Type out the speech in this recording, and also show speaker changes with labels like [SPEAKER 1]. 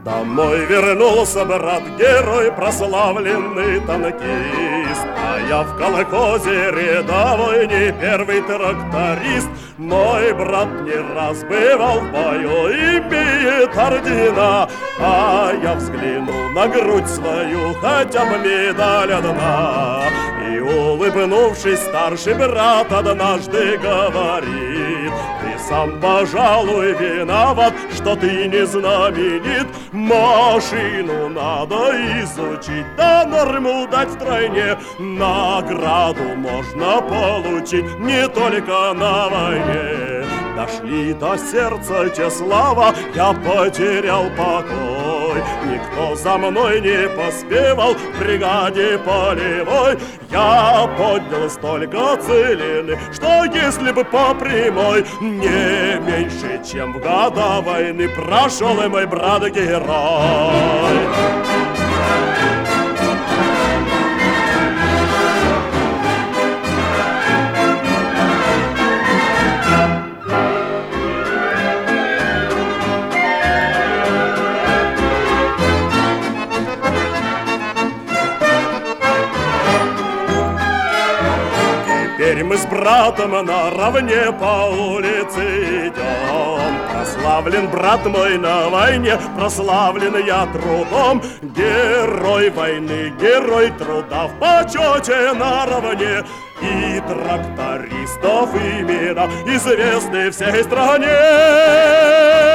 [SPEAKER 1] Домой вернулся брат-герой, прославленный танкист, а я в колхозе рядовой, не первый тракторист. Мой брат не раз бывал в бою, имеет ордена, а я взгляну на грудь свою, хотя бы медаль одна. И, улыбнувшись, старший брат однажды говорит: ты сам, пожалуй, виноват, что ты не знаменит. Машину надо изучить, да норму дать в стране. Награду можно получить не только на войне. Дошли до сердца те слова, я потерял покой. Никто за мной не поспевал в бригаде полевой. Я поднял столько целины, что если бы по прямой, не меньше, чем в года войны прошел и мой брат-герой. Теперь мы с братом наравне по улице идем. Прославлен брат мой на войне, прославлен я трудом. Герой войны, герой труда, в почете наравне. И трактористов имена известны всей стране.